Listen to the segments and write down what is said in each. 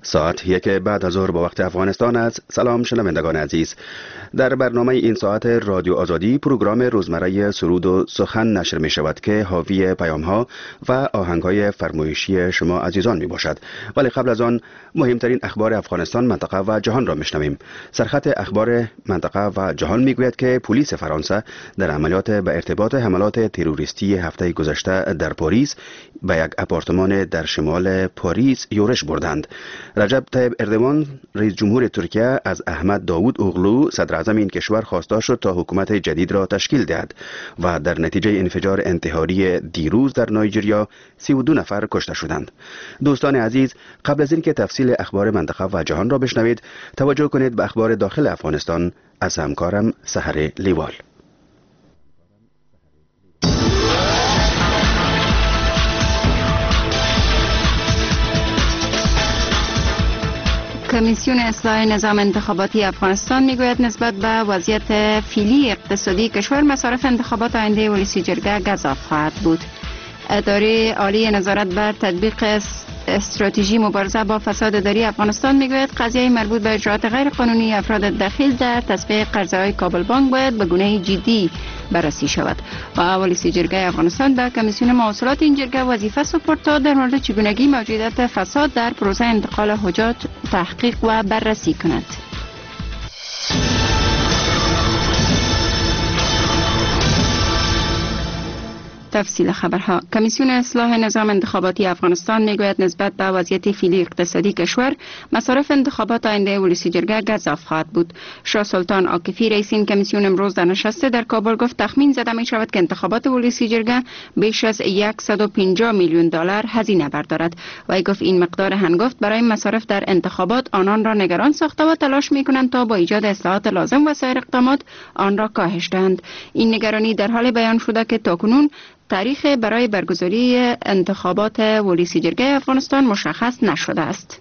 ساعت 1 بعد از ظهر با وقت افغانستان است. سلام شنوندگان عزیز. در برنامه این ساعت رادیو آزادی پروگرام روزمره سرود و سخن نشر می شود که حاوی پیام ها و آهنگ های فرمایشی شما عزیزان می باشد. ولی قبل از آن مهمترین اخبار افغانستان، منطقه و جهان را می شنویم. سرخط اخبار منطقه و جهان می گوید که پلیس فرانسه در عملیات به ارتباط حملات تروریستی هفته گذشته در پاریس به یک آپارتمان در شمال پاریس یورش بردند. رجب طیب اردوان رئیس جمهور ترکیه از احمد داوود اوغلو صدر اعظم این کشور خواسته شد تا حکومت جدید را تشکیل دهد و در نتیجه انفجار انتحاری دیروز در نایجریا 32 نفر کشته شدند. دوستان عزیز، قبل از اینکه تفصیل اخبار منطقه و جهان را بشنوید، توجه کنید به اخبار داخل افغانستان از همکارم سحر لیوال. کمیسیون اصلاح نظام انتخاباتی افغانستان میگوید نسبت به وضعیت فعلی اقتصادی کشور مصارف انتخابات آینده ولسی جرگه گزاف خواهد بود. اداره عالی نظارت بر تطبیق استراتژی مبارزه با فساد اداری افغانستان میگوید قضیه مربوط به اجراءات غیر قانونی افراد دخیل در تصفیه قرضه‌های کابل بانک باید به گونه جدی بررسی شود و ولسی جرگه افغانستان به کمیسیون مواصلات این جرگه وظیفه سپرد تا در مورد چگونگی موجودیت فساد در پروسه انتقال حجاج تحقیق و بررسی کند. تفصیل خبرها. کمیسیون اصلاح نظام انتخاباتی افغانستان میگوید نسبت به وضعیت فعلی اقتصادی کشور مصارف انتخابات آینده ولسی جرگه گزاف خواهد بود. شاه سلطان عاکفی رئیس این کمیسیون امروز در نشست در کابل گفت تخمین زده می شود که انتخابات ولسی جرگه بیش از 150 میلیون دلار هزینه بردارد و ای گفت این مقدار هنگفت برای مصارف در انتخابات آنان را نگران ساخته و تلاش می کنند تا با ایجاد اصلاحات لازم و سایر اقدامات آن را کاهش دهند. این نگرانی در حال بیان شده که تاکنون تاریخ برای برگزاری انتخابات ولسی جرگه افغانستان مشخص نشده است.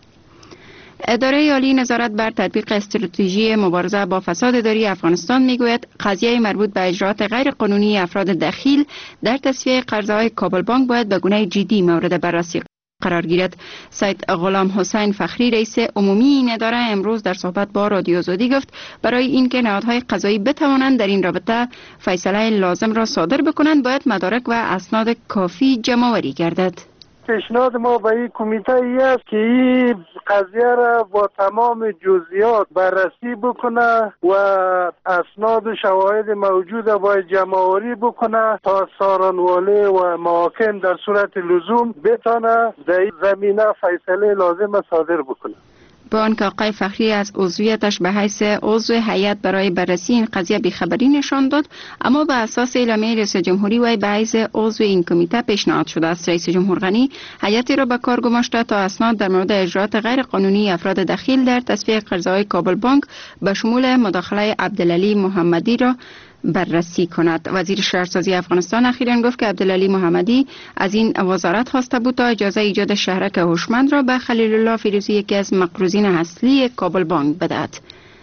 اداره عالی نظارت بر تطبیق استراتژی مبارزه با فساد اداری افغانستان میگوید قضیه مربوط به اجراءات غیر قانونی افراد دخیل در تصفیه قرضه‌های کابل بانک باید به گونه جدی مورد بررسی قرار گیرد. سید غلام حسین فخری رئیس عمومی این اداره امروز در صحبت با رادیو آزادی گفت برای اینکه نهادهای قضایی بتوانند در این رابطه فیصله لازم را صادر بکنند باید مدارک و اسناد کافی جمع آوری گردد. پیشنهاد ما به این کمیته ای است که این قضیه را با تمام جزئیات بررسی بکنه و اسناد و شواهد موجود باید جمع آوری بکنه تا سارنواله و محاکم در صورت لزوم بتانه در این زمینه فیصله لازم صادر بکنه. با آنکه آقای فخری از عضویتش به حیث عضو هیئت برای بررسی این قضیه بیخبری نشان داد، اما به اساس اعلامیه رئیس جمهوری وی به حیث عضو این کمیته پیشنهاد شده است. رئیس جمهور غنی هیئتی را به کار گماشته تا اسناد در مورد اجراءات غیر قانونی افراد دخیل در تصفیه قرضه‌های کابل بانک به شمول مداخله عبدالعلی محمدی را بررسی کند. وزیر شهرسازی افغانستان اخیراً گفت که عبدالعلی محمدی از این وزارت خواسته بود تا اجازه ایجاد شهرک هوشمند را به خلیل الله فیروزی، یکی از مقروضین اصلی کابل بانک بدهد.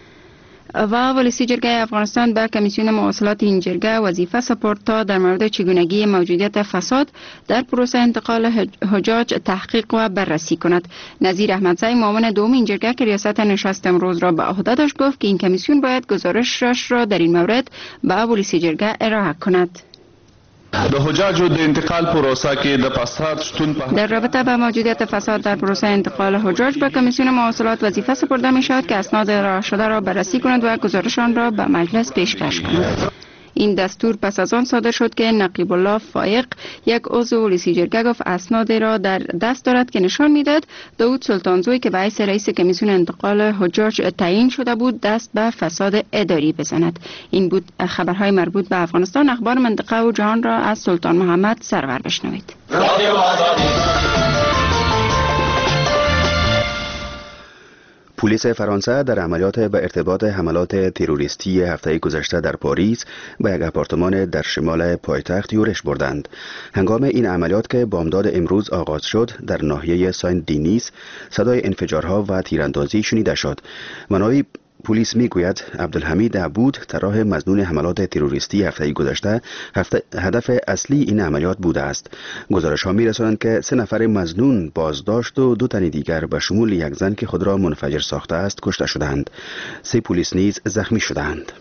و ولسی جرگه افغانستان به کمیسیون مواصلات این جرگه وظیفه سپرد تا در مورد چگونگی موجودیت فساد در پروسه انتقال حجاج تحقیق و بررسی کند. نظیر احمدزی معاون دوم این جرگه که ریاست نشست امروز را به عهده داشت گفت که این کمیسیون باید گزارشش را در این مورد به ولسی جرگه ارائه کند. د حجاجو د انتقال پروسه کې د فساد شتون په در رابطه با موجودیت فساد در پروسه انتقال حجاج به کمیسیون مواصلات وظیفه سپرده می شود که اسناد ارائه شده را بررسی کند و گزارش آن را به مجلس پیشکش کند. این دستور پس از آن صادر شد که نقیب الله فایق، یک عضو ولسی جرگه، گفت اسنادی را در دست دارد که نشان میدهد داوود سلطانزوی که به حیث رئیس کمیسیون انتقال حجاج تعیین شده بود دست به فساد اداری بزند. این بود خبرهای مربوط به افغانستان. اخبار منطقه و جهان را از سلطان محمد سرور بشنوید. پلیس فرانسه در عملیات به ارتباط حملات تروریستی هفته گذشته در پاریس به یک آپارتمان در شمال پایتخت یورش بردند. هنگام این عملیات که بامداد امروز آغاز شد در ناحیه ساین دینیس صدای انفجارها و تیراندازی شنیده شد. منابع پلیس میگوید عبدالحمید عبود طراح مظنون حملات تروریستی هفته گذشته هدف اصلی این عملیات بوده است. گزارش ها میرسانند که 3 نفر مظنون بازداشت و 2 تن دیگر به شمول یک زن که خود را منفجر ساخته است کشته شدند. 3 پلیس نیز زخمی شدند.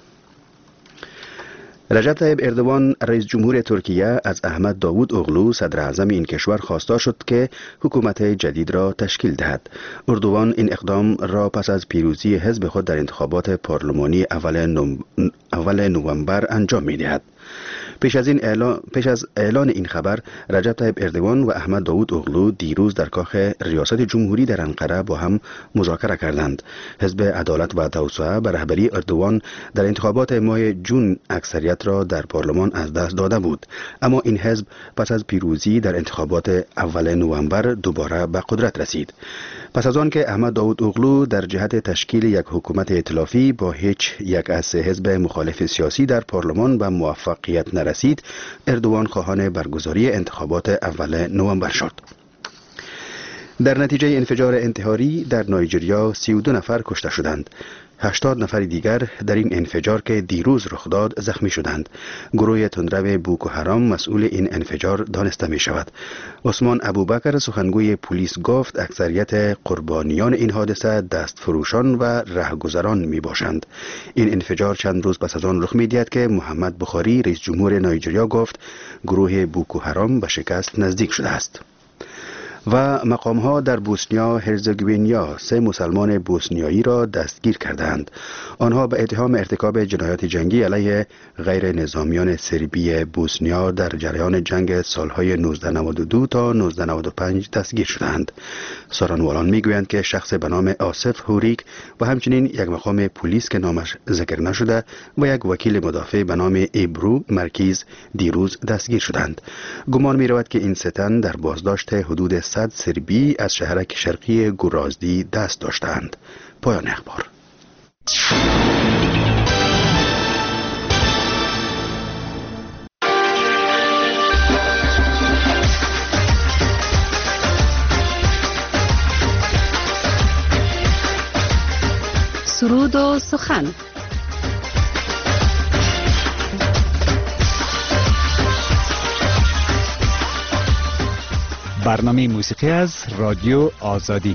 رجب طیب اردوان رئیس جمهور ترکیه از احمد داوود اوغلو صدر اعظم این کشور خواسته شد که حکومت جدید را تشکیل دهد. اردوان این اقدام را پس از پیروزی حزب خود در انتخابات پارلمانی اول نوامبر انجام می دهد. پیش از اعلان این خبر رجب طیب اردوان و احمد داوود اوغلو دیروز در کاخ ریاست جمهوری در انقره با هم مذاکره کردند. حزب عدالت و توسعه به رهبری اردوان در انتخابات ماه جون اکثریت را در پارلمان از دست داده بود، اما این حزب پس از پیروزی در انتخابات اول نوامبر دوباره به قدرت رسید. پس از آن که احمد داوود اوغلو در جهت تشکیل یک حکومت ائتلافی با هیچ یک از 3 حزب مخالف سیاسی در پارلمان به موفقیت نرسید، اردوان خواهان برگزاری انتخابات اول نوامبر شد. در نتیجه انفجار انتحاری در نایجریا 32 نفر کشته شدند. 80 نفر دیگر در این انفجار که دیروز رخ داد زخمی شدند. گروه تندرو بوکو حرام مسئول این انفجار دانسته می شود. عثمان ابوبکر سخنگوی پلیس گفت اکثریت قربانیان این حادثه دست فروشان و رهگذران می باشند. این انفجار چند روز پس از آن رخ می دهد که محمد بخاری رئیس جمهور نایجریا گفت گروه بوکو حرام به شکست نزدیک شده است. و مقام‌ها در بوسنیا هرزگوینیا 3 مسلمان بوسنیایی را دستگیر کردند. آنها به اتهام ارتکاب جنایات جنگی علیه غیر نظامیان سربی بوسنیا در جریان جنگ سالهای 1992 تا 1995 دستگیر شدند. سخنواران میگویند که شخص به نام آصف هوریک و همچنین یک مقام پلیس که نامش ذکر نشده و یک وکیل مدافع به نام ایبرو مرکیز دیروز دستگیر شدند. گمان می‌رود که این 3 تن در بازداشت حدود 100 سربی از شهرک شرقی گورازدی دست داشتند. پایان اخبار. سرود و سخن. برنامه موسیقی از رادیو آزادی.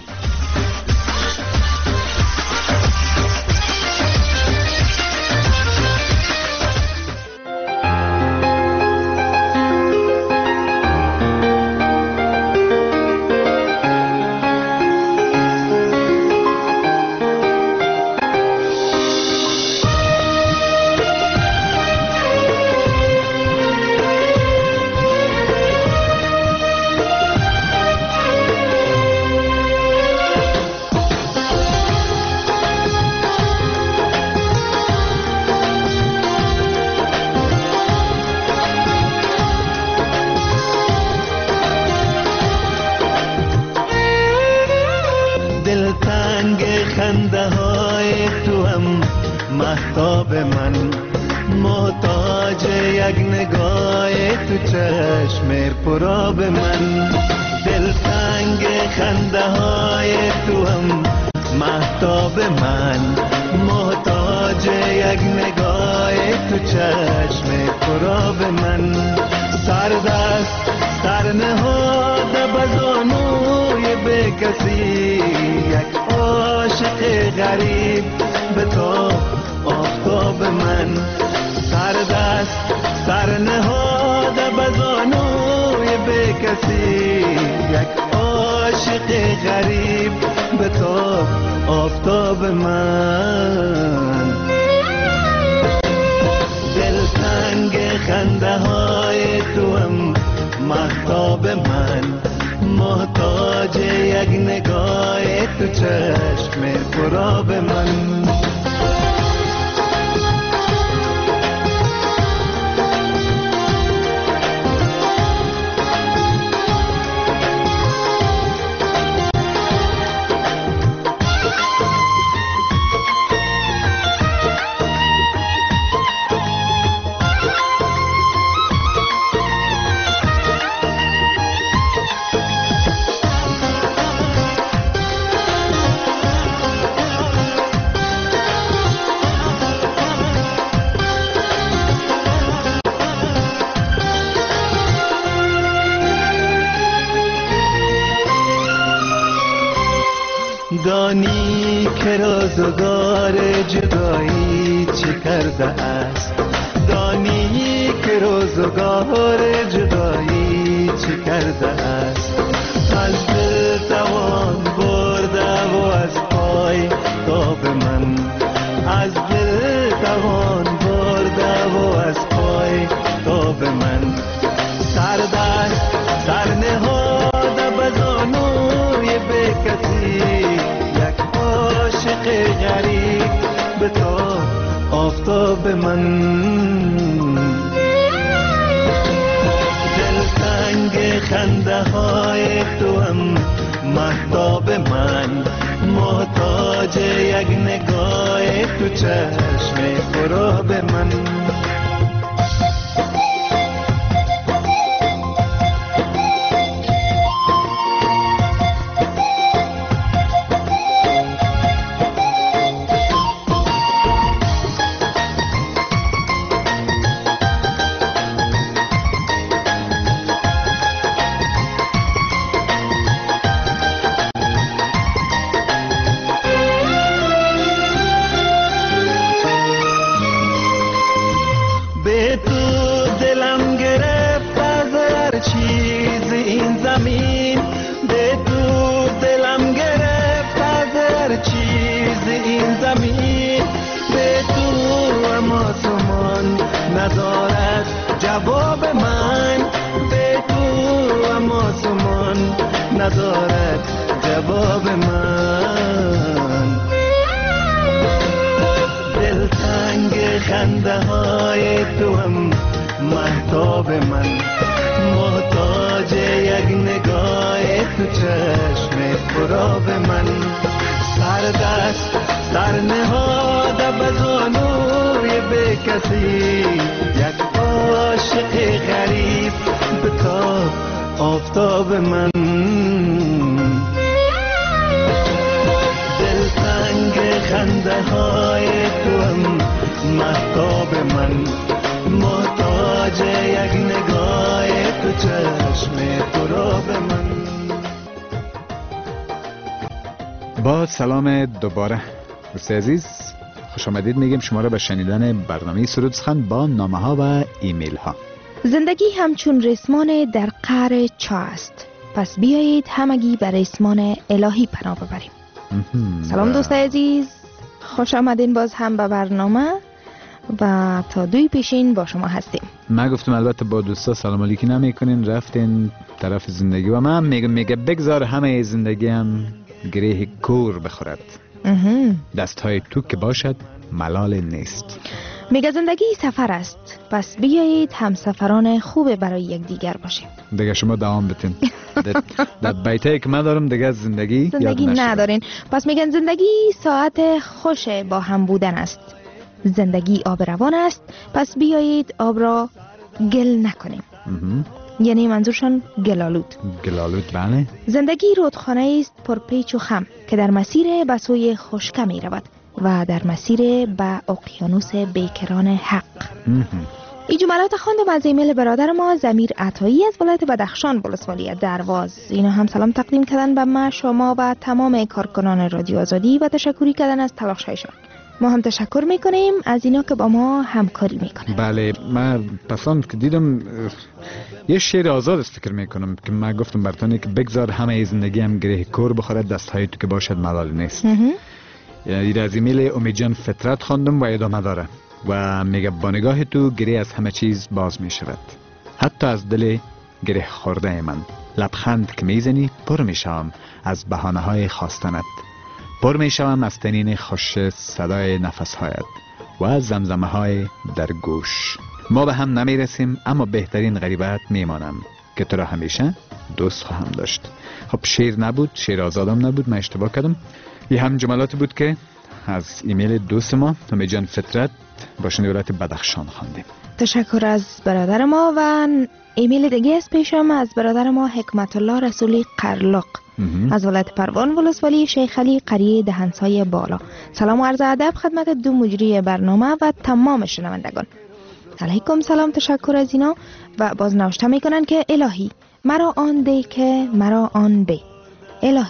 خنده های تو هم مهتاب من، محتاج یک نگاه تو چشم پرآب من. دلتنگ خنده های تو هم مهتاب من، محتاج یک نگاه تو چشم پرآب من. سردست سر نهاده بزانوی به کسی، یک عاشق غریب به تو آفتاب من. سردست سر نهاده بزانوی به کسی، یک عاشق غریب به تو آفتاب من. دلتنگ خنده های تو هم مهتاب من، محتاج یک نگاه تو چشم پرآب من. دانی که روزگار جدایی چه کرده است، دانی که روزگار جدایی چه کرده است. از دل توان برده و از پای تاب من، از دل توان برده و از پای تاب من. سردست سر نهاده بزانوی به کسی، یک عاشق غریب به تا آفتاب من. دلتنگ خنده های تو هم مهتاب من، محتاج یک نگاه تو چشم خراب من. ندارد جواب من، به تو اما سمان ندارد جواب من. دلتنگ خنده های تو هم مهتاب من، محتاج یک نگاه تو چشم خراب من. سردست سر نهاده بزانوی به کسی، یک عاشق غریب به تا آفتاب من. دلتنگ خنده های تو هم مهتاب من، محتاج یک نگاه تو چشم خراب من. با سلام دوباره دوست عزیز، خوش آمدید میگیم شما را به شنیدن برنامه سرود سخن با نامه ها و ایمیل ها. زندگی همچون ریسمان در قعر چاه است، پس بیایید همگی به ریسمان الهی پناه ببریم. سلام دوست عزیز، خوش آمدین باز هم به برنامه و تا دوی پیشین با شما هستیم. من گفتم البته با دوستا سلام علیکی نمی کنین، رفتین طرف زندگی و من میگه بگذار همه زندگی هم گره کور بخورد، دست های تو که باشد ملال نیست. میگه زندگی سفر است، پس بیایید همسفران خوب برای یک دیگر باشیم. دیگه شما دوام بتین. در بیته که من دارم دیگه زندگی ندارین. پس میگن زندگی ساعت خوش با هم بودن است، زندگی آب روان است، پس بیایید آب را گل نکنیم. یعنی منظورشان گلالود. بله. زندگی رودخانه است پر پیچ و خم که در مسیر به سوی خشکی می رود و در مسیر به اقیانوس بیکران حق. این جملات خواندم از ایمیل برادر ما ضمیر عطایی از ولایت بدخشان ولسوالی درواز. اینا هم سلام تقدیم کردن به ما، شما و تمام کارکنان رادیو آزادی و تشکری کردن از تلاش‌هایشان. ما هم تشکر میکنیم از اینا که با ما همکاری میکنن. بله، من پسند که دیدم یه شعر آزاد است فکر میکنم که من گفتم براتون که بگذار همه زندگی هم گره کور بخورد، دستهای تو که باشد ملال نیست. یعنی از ایمیل امیدجان فطرت خواندم و ادامه داره و میگه با نگاه تو گره از همه چیز باز میشود، حتی از دل گره خورده من. لبخند که میزنی پر میشم از بهانه های خواستنت، پر میشم از تنین خوش صدای نفسهایت و زمزمه های در گوش. ما به هم نمیرسیم اما بهترین غریبت میمانم که تو را همیشه دوست خواهم داشت. خب شعر نبود، شعر آزادم نبود، من اشتباه کردم. یه هم جملاتی بود که از ایمیل دوست ما امیدجان فطرت باشنده ولایت بدخشان خواندیم. تشکر از برادر ما. و ایمیل دیگه از پیشم از برادر ما حکمت الله رسولی قرلق از ولایت پروان ولسوالی شیخ علی قریه دهنسای بالا. سلام و عرض ادب خدمت دو مجری برنامه و تمام شنوندگان. علیکم سلام، تشکر از اینا. و باز نوشته میکنن که الهی مرا آن ده که مرا آن به، الهی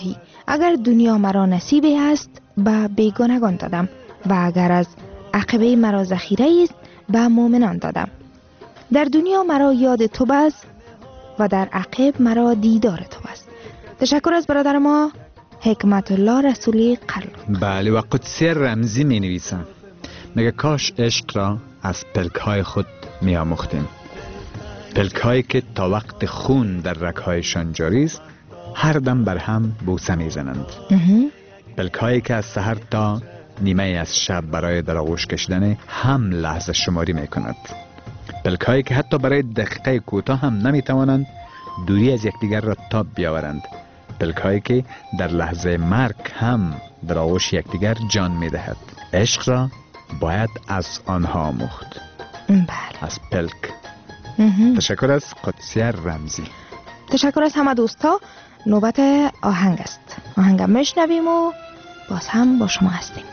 اگر دنیا مرا نصیبی است به بیگانگان دادم و اگر از عقبه مرا ذخیره است به مؤمنان دادم. در دنیا مرا یاد تو بس و در عقب مرا دیدار تو است. تشکر از برادر ما حکمت الله رسولی قلق. بله و قدسی رمزی می نویسم میگه کاش عشق را از پلک‌های خود می آموختیم. پلک‌هایی که تا وقت خون در رگ‌هایشان جاری است هر دم بر هم بوسه می زنند. پلک‌هایی که از سحر تا نیمه از شب برای در آغوش کشیدن هم لحظه شماری می کند. پلک‌هایی که حتی برای دقیقه کوتاه هم نمی توانند دوری از یکدیگر را تاب بیاورند. پلک‌هایی که در لحظه مرگ هم در آغوش یکدیگر جان می دهد. عشق را باید از آنها آموخت. بله. از پلک. تشکر از قدسیه رمزی. تشکر از همه دوستا. نوبت آهنگ است. آهنگ میشنویم و باز هم با شما هستیم.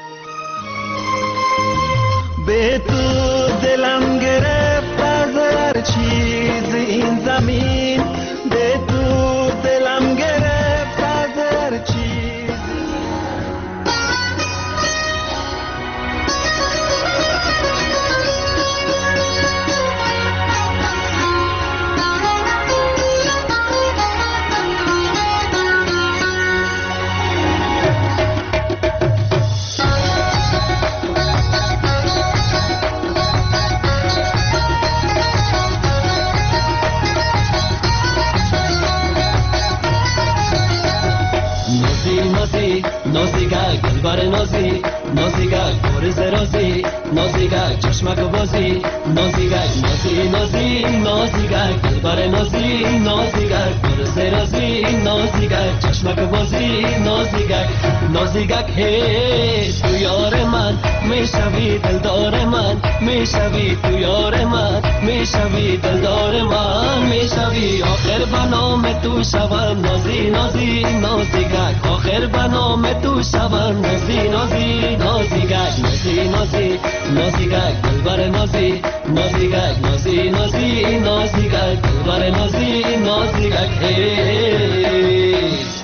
به تو دلم گرفت از هر چیز این زمین، به تو دلم گرفت از هر چیز. نازیگه گلبر نازی، نازیگه گرز رازی، نازیگه چشمک بازی، نازیگه نازی نازی، نازیگه گلبر نازی، نازیگه گرز رازی، نازیگه چشمک بازی، نازیگه نازیگه هی تو یار من میشوی دلدار من، میشوی تو یار من، میشوی دلدار من، میشوی آخر بنام تو شوم نازی نازی نازیگه، آخر بنام تو شوم نازی نازی نازیگه، نازی نازی نازیگه گلبر نازی، نازیگه نازی نازی نازیگه گلبر نازی، نازیگه هی.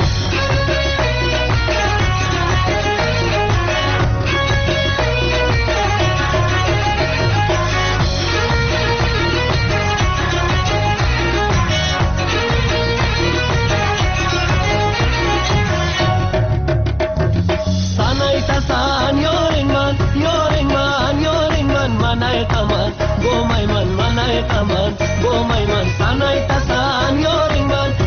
Aman, bo my man, sanai tasan, yoring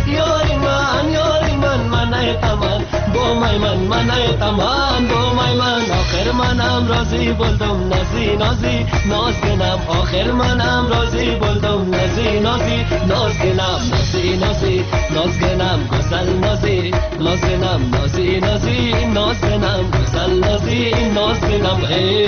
man, manai taman, bo my man, manai taman, bo my man. آخر منم راضی بولدم نازی نازی ناز کنم، آخر منم راضی بولدم نازی نازی ناز کنم، نازی نازی ناز کنم، گسل نازی ناز کنم، نازی نازی ناز کنم، گسل نازی ناز کنم.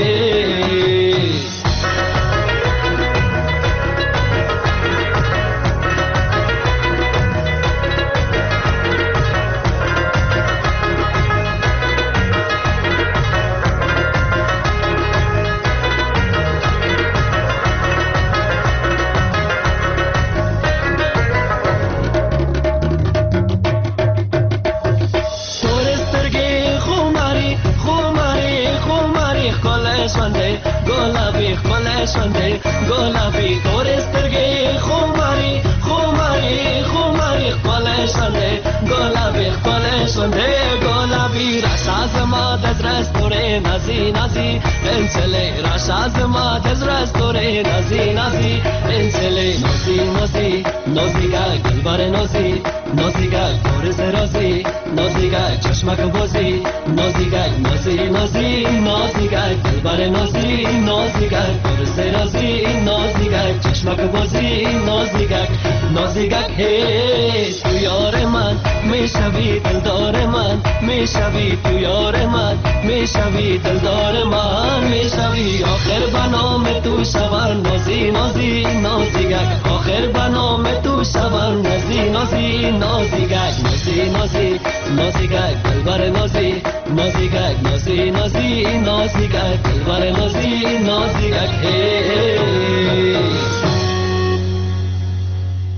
گلابی دور استرگی خماری خماری خماری خالشانده، گلابی خالشانده، گلابی رش از ما دز رستوره نازی نازی انسله، رش از ما دز رستوره نازی نازی انسله، نازی نازی نازیگه گلبر نازی، نازیگه گرز رازی، نازیگه چشمک بازی، نازیگه نازی نازی نازیگه گلبر نازی، نازیگه گرز رازی، نازیگه چشمک بازی، نازیگه نازیگه هی تو یار من میشوی دلدار من، میشوی تو یار من، میشوی دلدار من، میشوی آخر بنام تو شوم نازی نازی نازیگه، آخر بنام تو شوم نازی نازی نازیگه، نازی نازی نازیگه گلبر نازی، نازیگه نازی نازی نازیگه گلبر نازی، نازیگه.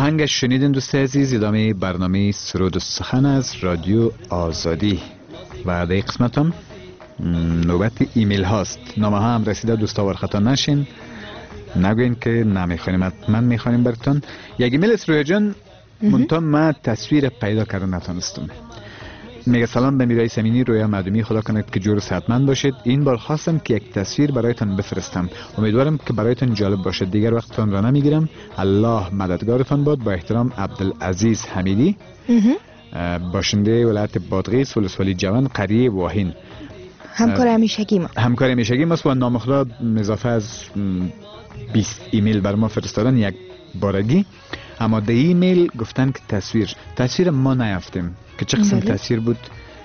آهنگش شنیدین دوست عزیز. ادامه برنامه سرود و سخن از رادیو آزادی و در قسمت هم نوبت ایمیل هاست. نامه ها هم رسیده، دوستا خطا نشین، نگوین که نمیخوانیم، حتما میخوانیم براتون. یک ایمیل است رویا جان، منتها من تصویر پیدا کردن نتونستم. میگه سلام به میرای سمینی، رویا معدومی، خدا کنه که جور و صحتمند باشید. این بار خواستم که یک تصویر برایتان بفرستم، امیدوارم که برایتان جالب باشد. دیگر وقتتان را نمیگیرم، الله مددگارتان باد. با احترام عبدالعزیز حمیدی، باشنده ولایت بادغیس، ولسوالی جوان، قریه واهین. همکار همیشگی ما و نام خدا اضافه از 20 ایمیل بر ما فرستادن یک بارگی. اما در ایمیل گفتن که تصویر ما نیافتیم که چه قسم تصویر بود.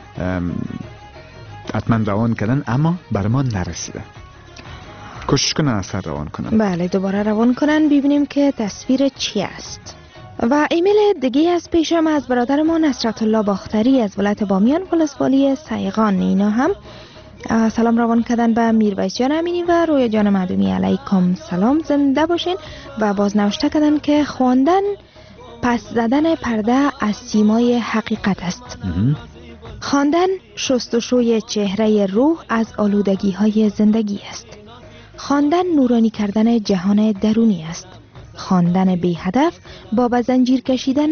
حتما روان کردن اما بر ما نرسیده. کوشش کنن اثر روان کنن. بله دوباره روان کنن ببینیم که تصویر چی است. و ایمیل دیگه از پیشم از برادر ما نصرت الله باختری از ولایت بامیان، ولسوالی سیغان. اینا هم سلام روان کردن به میرویس جان امینی و رویا جان معدومی. علیکم سلام، زنده باشین. و باز نوشته کردن که خواندن پس زدن پرده از سیمای حقیقت است. خواندن شستشوی چهره روح از آلودگی های زندگی است. خواندن نورانی کردن جهان درونی است. خواندن بی هدف با به زنجیر کشیدن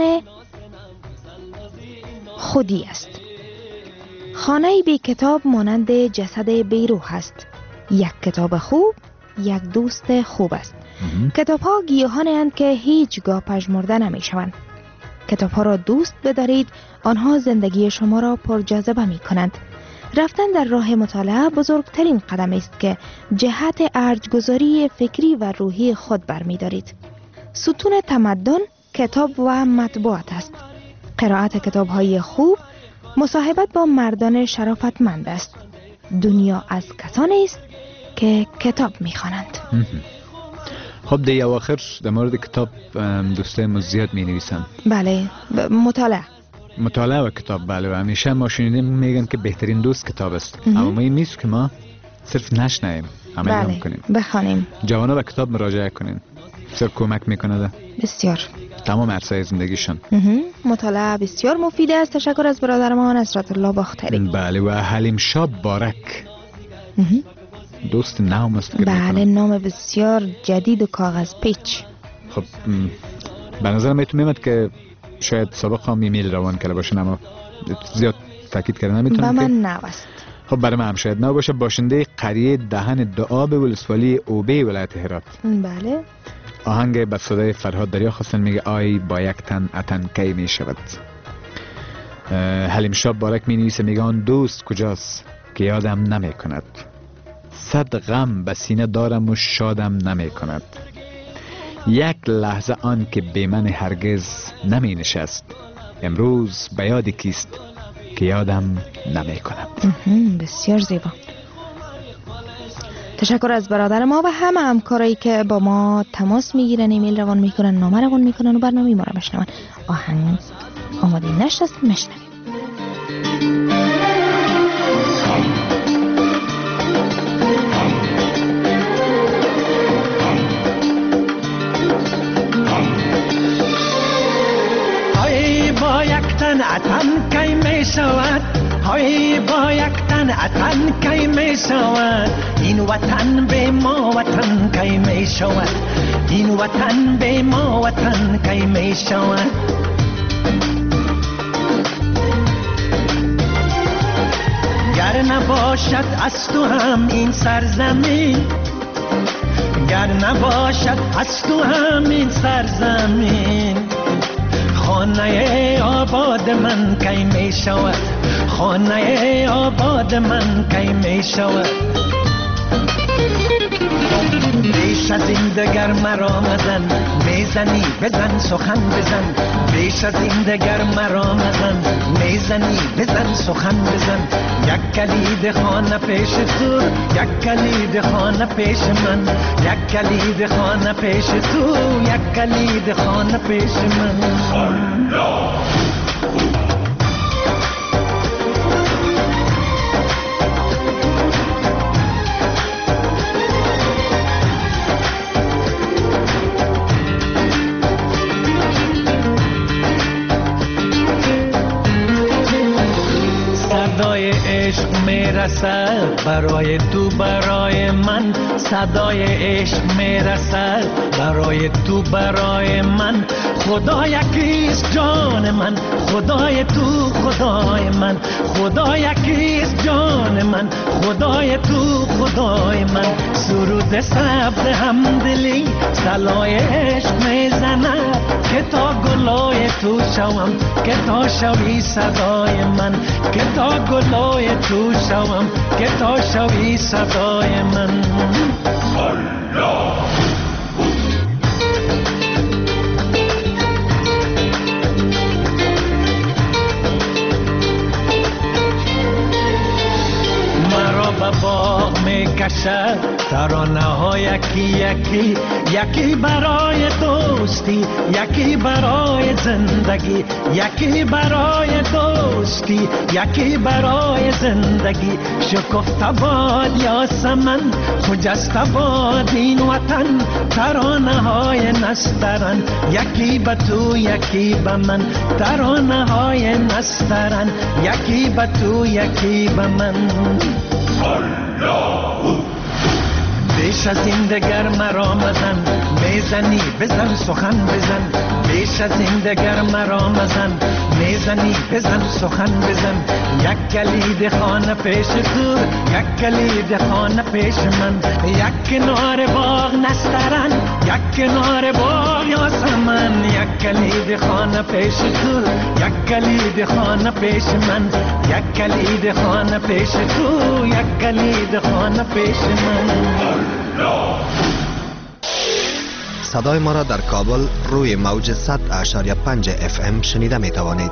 خودی است. خانه بی کتاب مانند جسد بی روح است. یک کتاب خوب یک دوست خوب است. کتاب ها گیاهانی اند که هیچگاه پژمرده نمی شوند. کتاب ها را دوست بدارید، آنها زندگی شما را پرجاذبه می کنند. رفتن در راه مطالعه بزرگترین قدم است که جهت ارجگذاری فکری و روحی خود برمی دارید. ستون تمدن کتاب و مطبوعات است. قرائت کتاب های خوب مصاحبت با مردان شرافتمند است. دنیا از کسانی است که کتاب می‌خوانند. خب دیگه آخر در مورد کتاب دوستای ما زیاد می‌نویسن. بله، مطالعه و کتاب. بله، و همیشه ما شنیدیم میگن که بهترین دوست کتاب است. اما ما این نیست که ما صرف نشنویم، عمل کنیم. بخوانیم. جوانا به کتاب مراجعه کنین. بسیار کمک میکنه. بسیار. تمام عرصه زندگیشان. مطالعه بسیار مفید است. تشکر از برادر ما نصرت الله باختری. بله، و حلیم شاه بارک دوست نام است. بله، نام بسیار جدید و کاغذ پیچ. خب به نظر میاد که شاید سابق هم ایمیل روان کرده باشن، اما زیاد تاکید کرده نمیتونم. به من نوست. خب برای من هم شاید نو باشه. باشنده قریه دهن دعاب ولسوالی اوبه ولایت هرات. بله. آهنگ به صدای فرهاد دریا خواستن، میگه آی با یک تن اتن کی می شود. حلیم شاه بارک می نویسه، میگه آن دوست کجاست که یادم نمی کند. صد غم به سینه دارم و شادم نمی کند. یک لحظه آن که به من هرگز نمی نشست. امروز به یاد کیست که یادم نمی کند. بسیار زیبا. تشکر از برادر ما و همه همکارایی که با ما تماس میگیرن، ایمیل روان میکنن، نامه روان میکنن و برنامه ما رو بشنون. آهنگ آماده نشست، مشنویم. های با یک تن اتن کی می شود، های با یک تن اتن کی می شود. این وطن به ما وطن کی می شود. این وطن به ما وطن کی می شود. گر نباشد از تو هم این سرزمین، گر نباشد از تو هم این سرزمین. خانه آباد من کی می شود. خانه آباد من کی می شود. بیش از این دگر مرا مزن، میزنی بزن سخن بزن. بیش از این دگر مرا مزن، میزنی بزن سخن بزن. یک کلید خانه پیش تو، یک کلید خانه پیش من. یک کلید خانه پیش تو، یک کلید خانه پیش من. عشق میرسد برای تو برای من، صدای عشق میرسد برای تو برای من. خدا یکیست جان من، خدای تو خدای من، خدا یکیست جان من، خدای تو خدای من. سرود سبز همدلی صلای عشق میزند که تا گلای تو شوم، که تا شوی صدای من، که تا گلای تو شوم، که تا شوی صدای من. باغ میکشد ترانه ها یکی یکی، یکی برای دوستی، یکی برای زندگی، یکی برای دوستی، یکی برای زندگی. شکفته باد یاسمن، خجسته باد این وطن، ترانه های نسترن، یکی به تو یکی به من، ترانه های نسترن، یکی به تو یکی به من. بیش از این دگر مرا مزن، میزنی بزن سخن بزن. بیش از این دگر مرا مزن، میزنی بزن سخن بزن. یک کلید خانه پیش تو، یک کلید خانه پیش من. یک کنار باغ نسترن، یک کنار باغ یاسمن. یک کلید خانه پیش تو، یک کلید خانه پیش من. یک کلید خانه پیش تو، یک کلید خانه پیش من. صدای ما را در کابل روی موج 100.5 FM شنیده می توانید.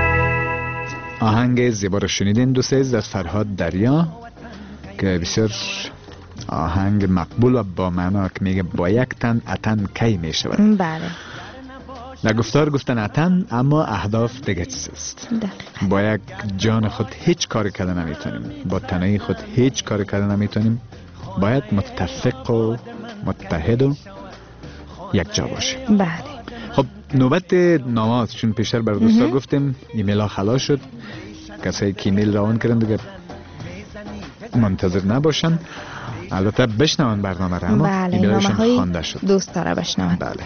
آهنگ زیبا را شنیدین دوستان از فرهاد دریا که بسیار آهنگ مقبول و با معنا که میگه با یک تن اتن کی می شود. بله. در گفتار گفتن اتن، اما اهداف دیگه چیز است. با یک جان خود هیچ کاری کردن نمیتونیم، با تنهایی خود هیچ کاری کردن نمیتونیم. باید متفق و متحد و یک جا باشه. بله. خب نوبت نامه، چون پیشتر بر دوستا گفتیم ایمیل ها خلاص شد، کسایی که ایمیل روان کردن دیگه منتظر نباشن، البته بشنون برنامه را، اما ایمیل هاشون خوانده شد. دوست داره بشنون. بله.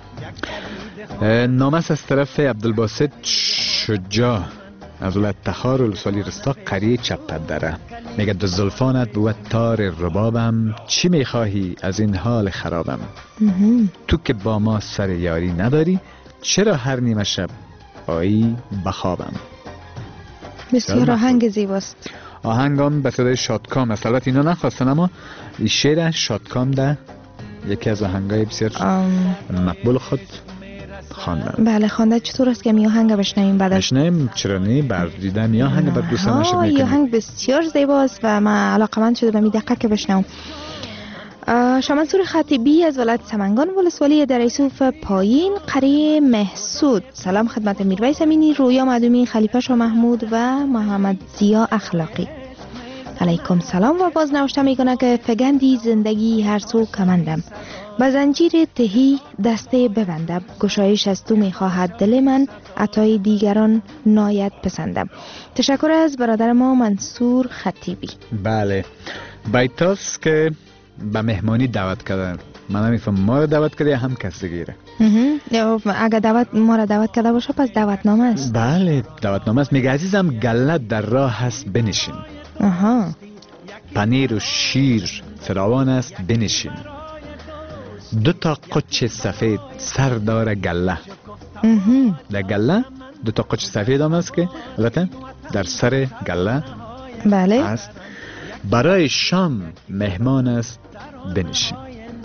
نامه از طرف عبدالباسط شجاع از ولایت تخار ولسوالی رستاق قریه چپدره. میگه دو زلفانت بود تار ربابم، چی میخواهی از این حال خرابم؟ تو که با ما سر یاری نداری، چرا هر نیمه شب آیی بخوابم؟ بسیار آهنگ زیباست. آهنگام به صدای شادکام است. البته اینا نخواستن، اما شعر شادکام ده یکی از آهنگای بسیار مقبول خود خواندن. بله خواندن. چطور است که می آهنگ بشنویم بعد؟ بشنویم، چرا نه؟ بر دیدن می آهنگ بعد دوستان نشد میکنیم. این آهنگ بسیار زیباست و من علاقمند شده به می دقیقه که بشنوم. شمنصور خطیبی از ولایت سمنگان ولسوالی دره یوسف پایین قریه محسود. سلام خدمت میرویس امینی، رویا مدومی، خلیفه شاه محمود و محمد زیا اخلاقی. علیکم سلام. و باز نوشته میکنه که فگندی زندگی هر سو کمندم، با زنجیر تهی دسته ببندم، گشایش از تو میخواهد دل من، عطای دیگران ناید پسندم. تشکر از برادر ما منصور خطیبی. بله، بیتاست که به مهمانی دعوت کردن. من نمیفهم ما را دعوت کرده یا هم کس دیگه؟ اگر ما را دعوت کرده باشه پس دعوتنامه است. بله دعوتنامه است. میگه عزیزم گله در راه هست بنشین. پنیر و شیر فراوان است بنشین. دو تا قچ سفید سر داره گله. در گله دو تا قچ سفید هم است که البته در سر گله بله است. برای شام مهمان است بنشین.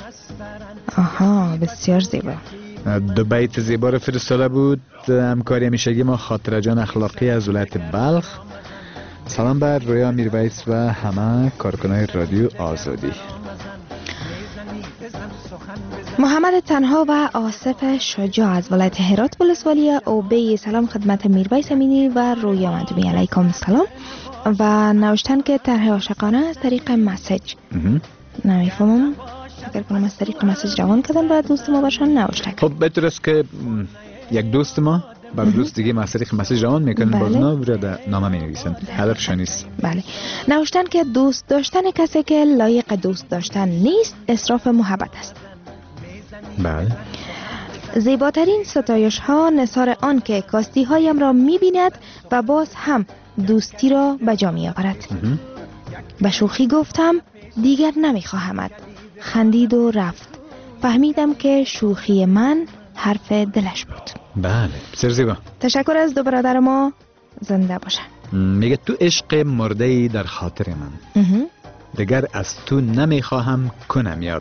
بسیار زیبا. دو بیت زیبا رو فرستاده بود همکاری همیشگی ما خاطره جان اخلاقی از ولایت بلخ. سلام بر رویا میرویس و همه کارکنان رادیو آزادی. محمد تنها و آصف شجاع از ولایت هرات ولسوالی اوبی. سلام خدمت میرویس امینی و رویا مدومی. علیکم سلام. و نوشتن که طرح عاشقانه از طریق مسیج. نمیفهمم اگر کنم از طریق مسیج روان کردن و دوست ما باشن نوشتن. خب بهتر است که یک دوست ما بر دوست دیگه مسیج روان میکنن. بله. باز نه نامه می نویسن. هدفشان نیست. بله. نوشتن که دوست داشتن کسی که لایق دوست داشتن نیست اصراف محبت است. بله. زیباترین ستایش ها نثار آن که کاستی هایم را می بیند و باز هم دوستی را به جا می آورد. به شوخی گفتم دیگر نمی خواهمد. خندید و رفت. فهمیدم که شوخی من حرف دلش بود. بله بسیار زیبا. تشکر از دو برادر ما. زنده باشن. میگه تو عشق مرده‌ای در خاطر من، دیگر از تو نمیخواهم کنم یاد.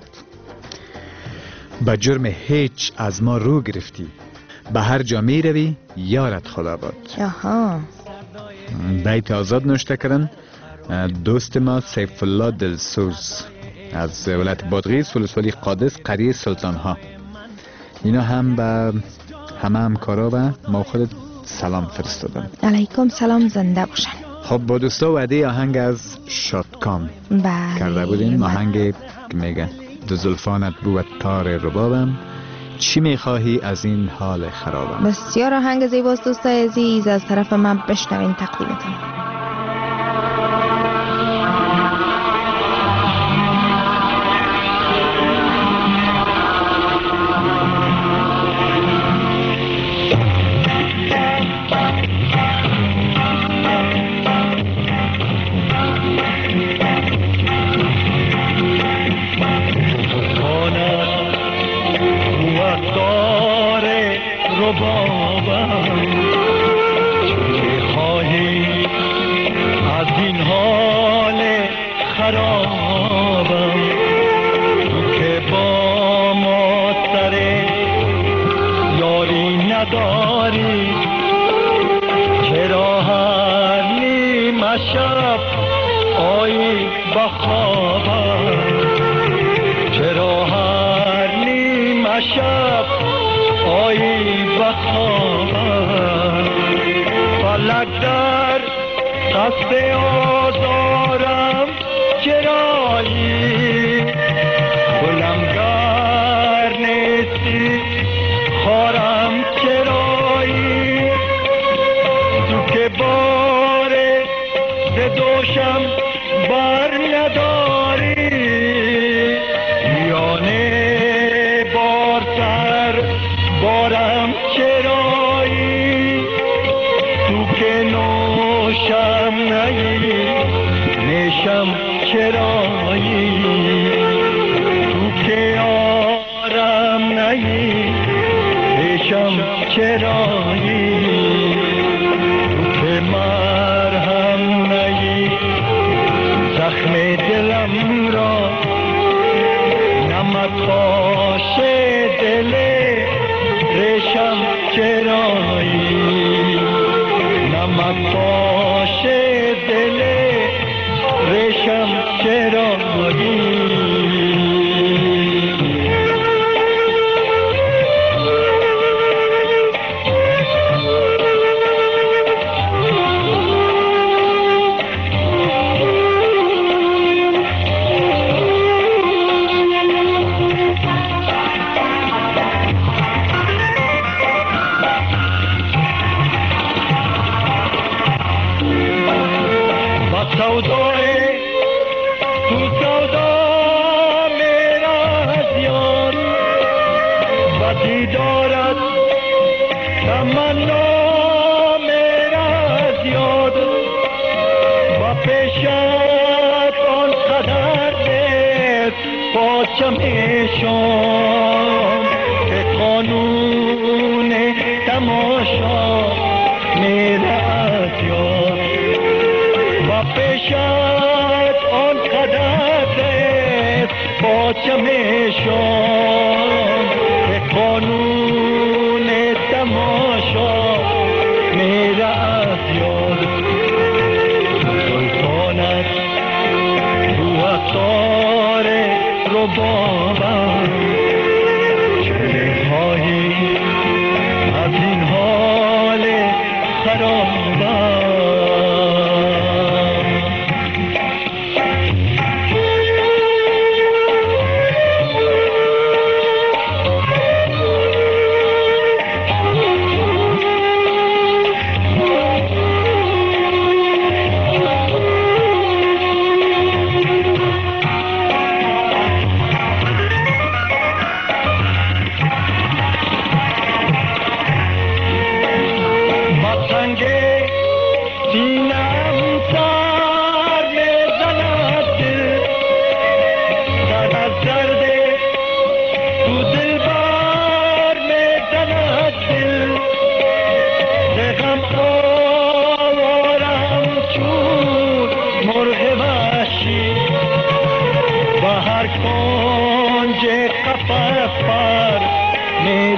به جرم هیچ از ما رو گرفتی، به هر جا می روی یارت خدا باد. آها. بیت آزاد نوشته کردن دوست ما سیف الله دلسوز از ولایت بادغیس ولسوالی قادس قریه سلطان ها. اینا هم به همه همکارا و ما خود سلام فرستادن. علیکم سلام. زنده باشن. خب با دوستا وعده آهنگ از شادکام کرده بودیم. آهنگ که میگه دو زلفانت بود تار ربابم، چی میخواهی از این حال خرابم. بسیار آهنگ زیباست دوستای عزیز. از طرف من بشنوین تقدیمتون.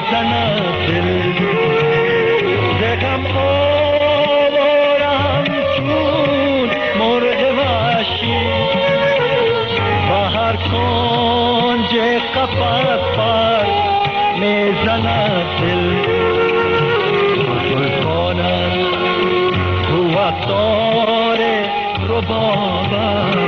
میزند دل زغم آوارم چون مرغ وحشی و هر کنج قفس پر میزند دل زلفانت قوت داره ربابم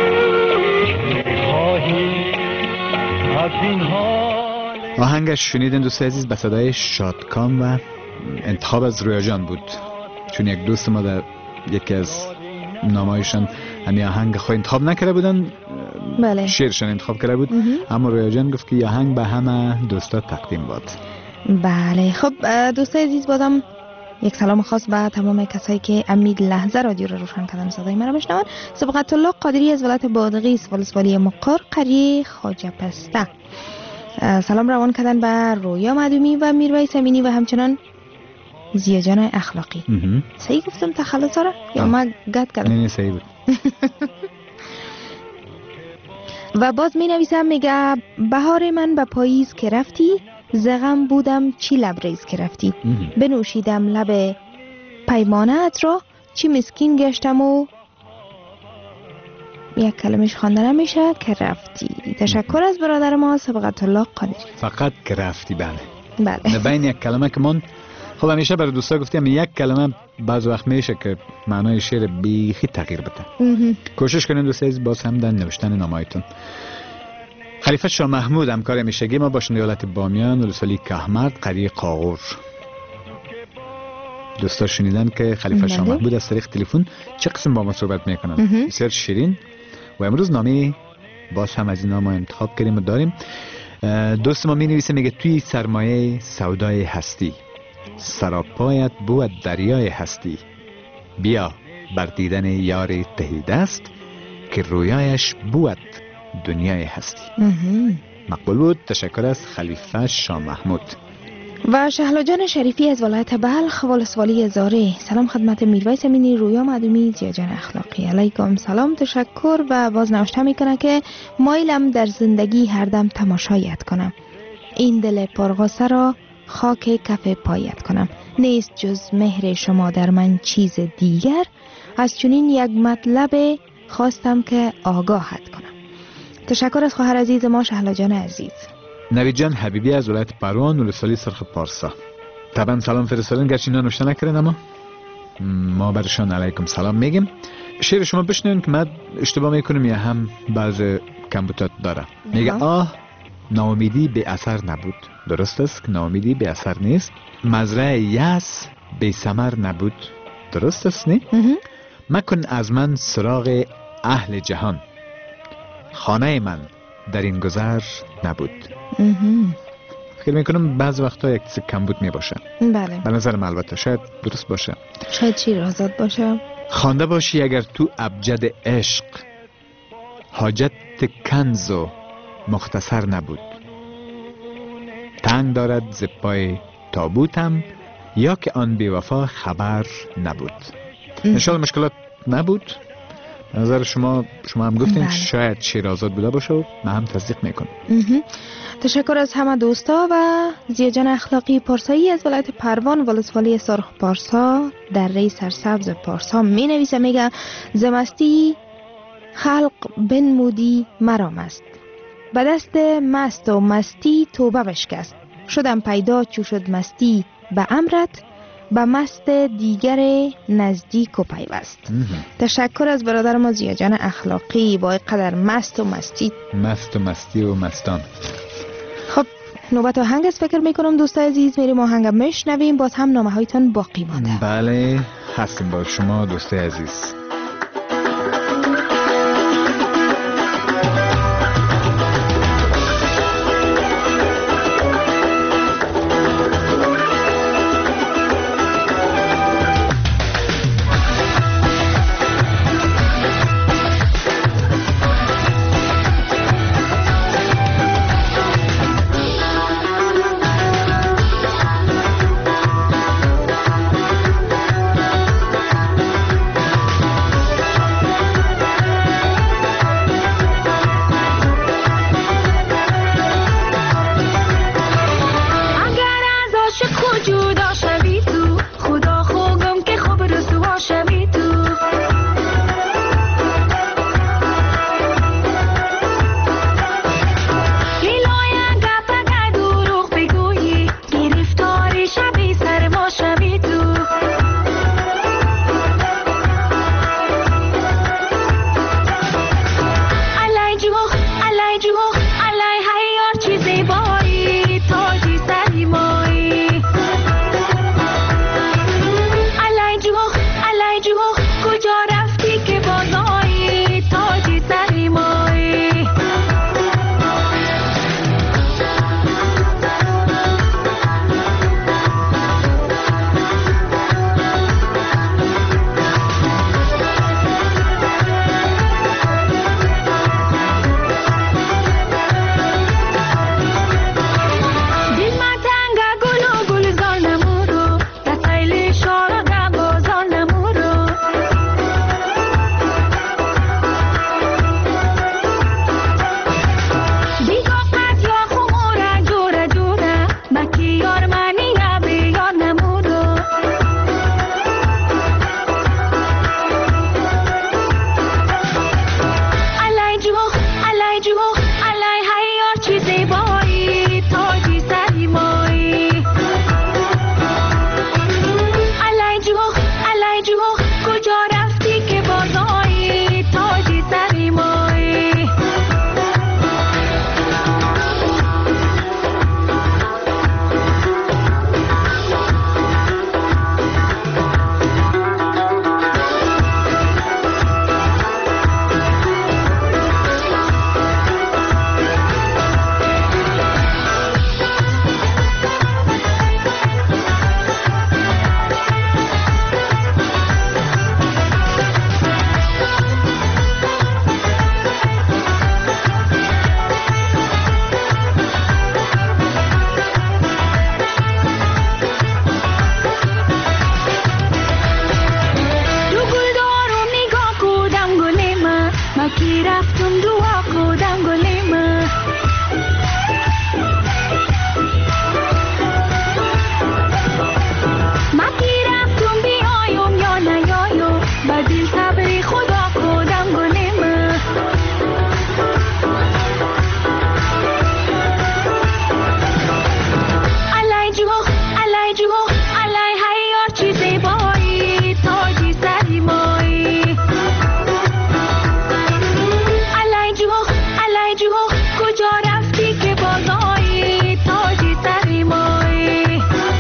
میخواهی از این حال. آهنگش شنیدن دوست عزیز به صدای شادکام و انتخاب از رویا جان بود، چون یک دوست ما در یکی از نامه‌هایشان همین آهنگ خود انتخاب نکرده بودن. بله. شعرشان انتخاب کرده بود. اما رویا جان گفت که آهنگ به همه دوستا تقدیم باد. بله. خب دوستای عزیز، بازم یک سلام خاص به تمام کسایی که امید لحظه رادیو رو روشن کردن صدای من رو بشنون. سبقت الله قادری از ولایت بادغیس ولسوالی مقر قریه خواجه پسته سلام روان کردن به رویا معدومی و میرویس امینی و همچنان زیا جان اخلاقی. صحیح گفتم تخلص را یا ما گت کردم؟ نه صحیح بود. و باز می نویسم، میگه بهار من به پاییز که رفتی، زغم بودم چی لبریز که رفتی، بنوشیدم لب پیمانت را، چی مسکین گشتم و یک کلمش خوانده نمیشه که رفتی. تشکر از برادر ما سبقت الله قادری. فقط که رفتی. بله. بله. بین یک کلمه که من خب همیشه برای دوستا گفتیم یک کلمه بعض وقت میشه که معنای شعر بیخی تغییر بده. کوشش کنید دوست عزیز باز هم در نوشتن نامه‌هایتون. خلیفه شاه محمود همکار همیشگی ما باشند ایالت بامیان ولسوالی کهمرد قریه قاغور. دوستا شنیدن که خلیفه شاه محمود از طریق تلفن چه قسم با ما صحبت میکنن. بسیار شیرین. و امروز نامه باز هم از اینا ما انتخاب کردیم و داریم. دوست ما می نویسه، میگه توی سرمایه سودای هستی، سراپایت بود دریای هستی، بیا بر دیدن یار تهی دست که رویایش بود دنیای هستی. مقبول بود. تشکر از خلیفه شاه محمود. و شهلا جان شریفی از ولایت بلخ ولسوالی زاره سلام خدمت میرویس امینی، رویا معدومی، زیا جان اخلاقی. علیکم سلام. تشکر. و باز نوشته میکنه که مایلم در زندگی هر دم تماشایت کنم، این دل پرغصه را خاک کف پایت کنم، نیست جز مهر شما در من چیز دیگر، از چنین یک مطلب خواستم که آگاهت کنم. تشکر از خواهر عزیز ما شهلا جان عزیز. نوید جان حبیبی از ولایت پروان ولسوالی سرخ پارسا طبعا سلام فرستادن، گرچه اینا نوشته نکردن اما ما برشان علیکم سلام میگیم. شعر شما بشنوین که من اشتباه میکنم یا هم بعض کمبوتات داره. میگه آه ناامیدی به اثر نبود، درست است که ناامیدی به اثر نیست. مزرعه یأس به ثمر نبود، درست است نه؟ مکن از من سراغ اهل جهان، خانه من در این گذر نبود. فکر میکنم بعض وقتا یک چیز کمبود میباشه. بله. به نظرم البته شاید درست باشه، شاید شیرازاد باشه. خوانده باشی اگر تو ابجد عشق، حاجت کنز و مختصر نبود، تنگ دارد ز پای تابوتم، یا که آن بیوفا خبر نبود. انشاءالله مشکلات نبود. نظر شما هم گفتین شاید شیرازاد بوده باشه و من هم تصدیق میکنم. تشکر از همه دوستا. و زیا جان اخلاقی پارسایی از ولایت پروان ولسوالی سرخ پارسا در ری سرسبز پارسا می نویسه، میگه زمستی خلق بنمودی مرام است، به دست مست و مستی توبه بشکست، شدم پیدا چو شد مستی به امرت، به مست دیگر نزدیک و پیوست. تشکر از برادر ما زیا جان اخلاقی با قدر مست و مستی و مستان. خب نوبت آهنگ است فکر میکنم دوستای عزیز، میریم آهنگ میشنویم، باز هم نامه هایتان باقی مانده. بله هستیم با شما دوستای عزیز. که رفتم دعا کردم گلیم بدل صبر خدا کردم گلیم علای جو علای هیار چی زیبایی تاجی سری مایی علای جو کجا رفتی که بازایی تاجی سری مایی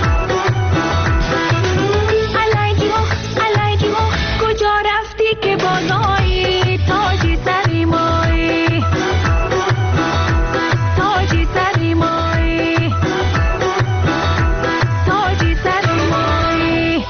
کجا رفتی که بازایی تاجی سری مایی تاجی سری مایی تاجی سری مایی.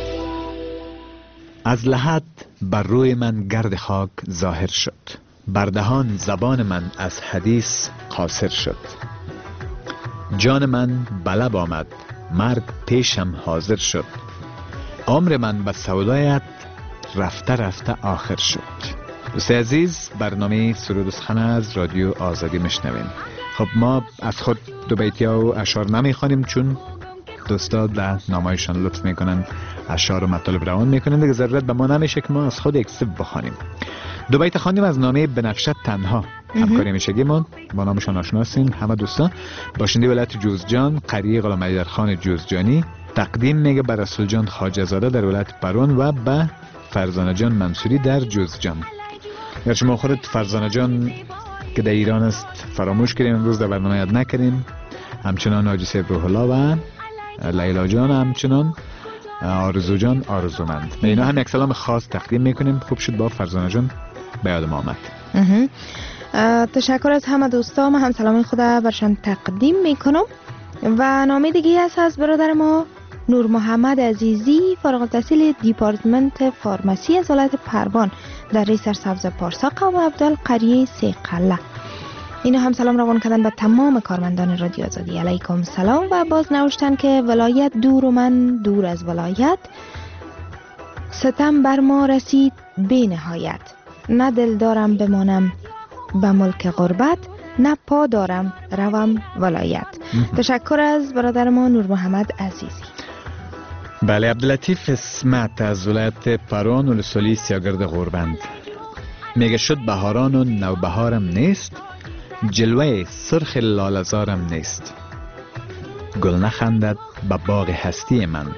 از لحد بر روی من گرد خاک ظاهر شد، بر دهان زبان من از حدیث قاصر شد. جان من بلب آمد، مرگ پیشم حاضر شد. عمر من به سودایت رفته رفته آخر شد. دوست عزیز، برنامه سرود و سخن از رادیو آزادی میشنویم. خب ما از خود دو بیتیا و اشعار نمیخوانیم چون دوستا در نامه‌هایشان لطف میکنن اشعار و مطالب روان میکنن، دیگه ضرورت به ما نمیشه که ما از خود یک سب بخوانیم. دو بیت خواندیم از نامه بنفشت تنها، همکاری میشگی ما با نامشان آشنا هستیم. همه دوستا باشنده ولایت جوزجان، قریه غلام حیدرخان جوزجانی، تقدیم میگه بر رسول جان خواجه زاده در ولایت پروان و به فرزانه جان منصوری در جوزجان. اگر شما خودت فرزانه جان که در ایران است فراموش کردیم، امروز در برنامه یاد نکردیم، همچنان حاجی صاحب روح الله و لیلا جان، همچنان آرزو جان آرزومند، به اینا هم یک سلام خاص تقدیم میکنیم. خوب شد با فرزانه جان به یاد ما آمد. تشکر از همه دوستا، من هم سلام خود برشان تقدیم میکنم. و نامه دیگه است از برادر ما نور محمد عزیزی، فارغ التحصیل دیپارتمنت فارماسی از ولایت پروان در ری سرسبز پارسا، قوم عبدال، قریه سیقله. اینو هم سلام روان کردن به تمام کارمندان رادیو آزادی. علیکم سلام. و باز نوشتن که ولایت دور و من دور از ولایت، ستم بر ما رسید بی نهایت. نه دل دارم بمانم به ملک غربت، نه پا دارم روم ولایت. تشکر از برادر ما نور محمد عزیزی. بله، عبداللطیف اسمت از ولایت پروان ولسوالی سیاگرد غوربند میگه شد بهاران و نوبهارم نیست، جلوه سرخ لالزارم نیست. گل نخندد به باغ هستی من،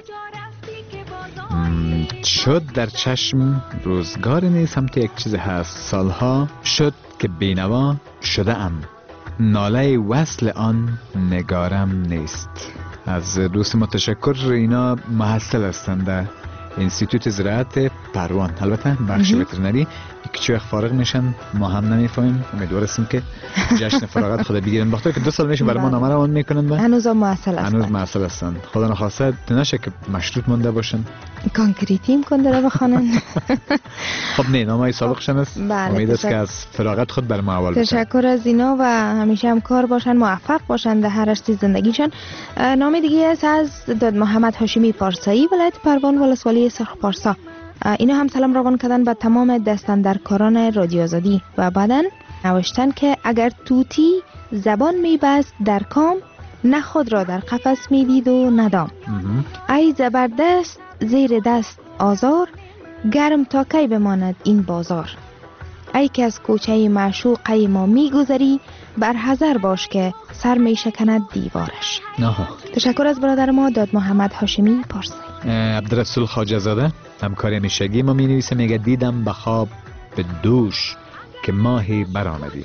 شد در چشم روزگار نیست. هم تو یک چیز هست، سالها شد که بینوا شده ام، ناله وصل آن نگارم نیست. از دوست ما تشکر. اینا محصل هستند در انستیتوت زراعت پروان، البته بخش وترنری. که فارغ میشن ما هم نمیفهمیم. امیدوار هستیم که جشن فراغت خود بگیرن، بخاطر که 2 سال میشه برای ما نامه روان میکنن و هنوز محصل هستن. خدا نخواسته نشه که مشروط مونده باشن، کانکریتیم کنده بخوانن. خب نه، نامه سابقشن است. امید است که از فراغت خود بر ما اول بشن. تشکر از اینا و همیشه هم کار باشن، موفق باشن در هر رشته زندگیشان. نامه دیگه است از داد محمد هاشمی پارسایی، ولایت پروان ولسوالی سرخ پارسا. اینا هم سلام روان کردن به تمام دستاندرکاران رادیو آزادی و بعدن نوشتن که اگر طوطی زبان میبست در کام، نه خود را در قفس میدید و ندام. ای زبردست زیر دست آزار، گرم تا کی بماند این بازار. ای که از کوچه معشوقه ما میگذری، بر حذر باش که سر میشکند دیوارش. تشکر از برادر ما داد محمد هاشمی پارسی. عبدالرسول خواجه زاده همکاری همیشگی ما می نویسه، میگه دیدم به خواب به دوش که ماهی برآمدی،